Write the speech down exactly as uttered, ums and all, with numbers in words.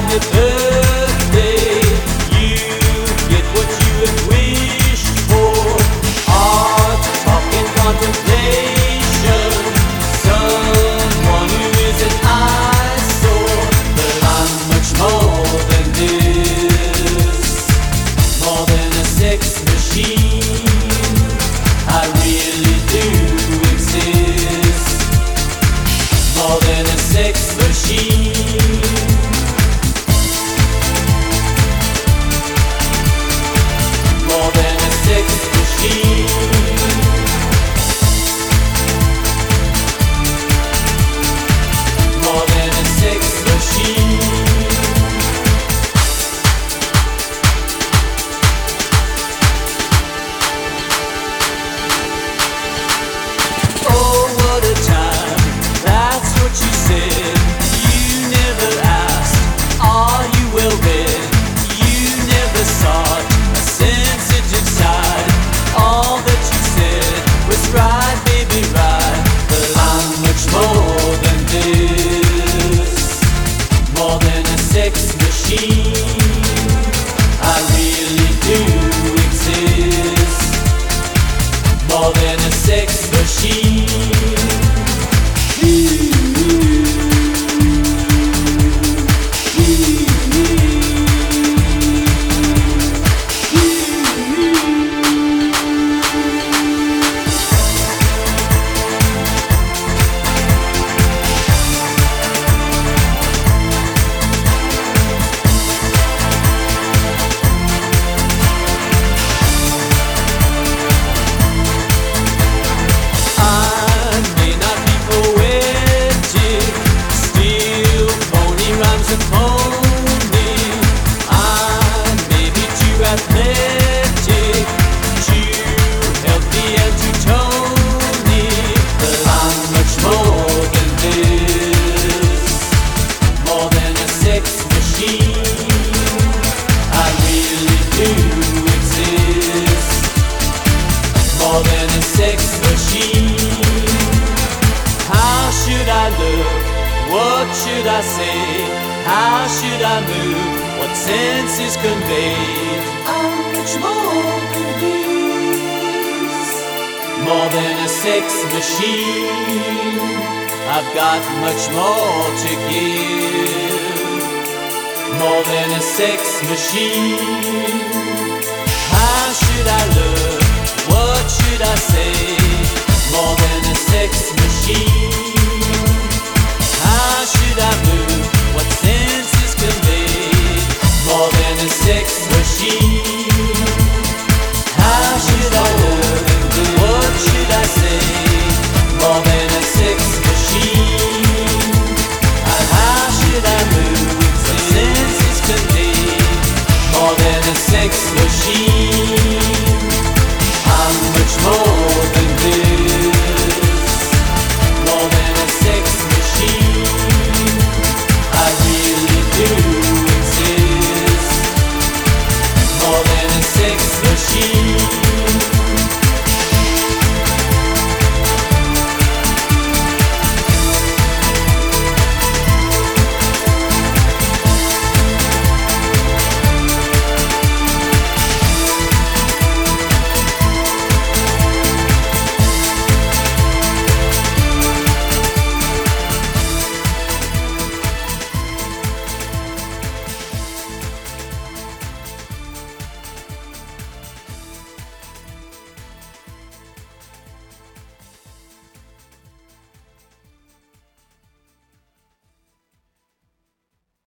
happy birthday. You get what you have wished for. Art, talking, contemplation. Someone who is an eyesore. But I'm much more than this. More than a sex machine. I really do exist. More than a sex machine. More than a sex machine. More than a sex machine. Oh, what a time, that's what you said. You never asked, are you well read? You never sought a sensitive side. All that you said was right, baby, right. But I'm much more than this. More than a sex machine. I really do exist. More than a sex machine. Athletic, too healthy and too tony. But I'm much more than this. More than a sex machine. I really do exist. More than a sex machine. How should I look? What should I say? How should I move? What sense is conveyed? I'm much more than this. More than a sex machine. I've got much more to give. More than a sex machine. How should I look? What should I say? More than a sex machine.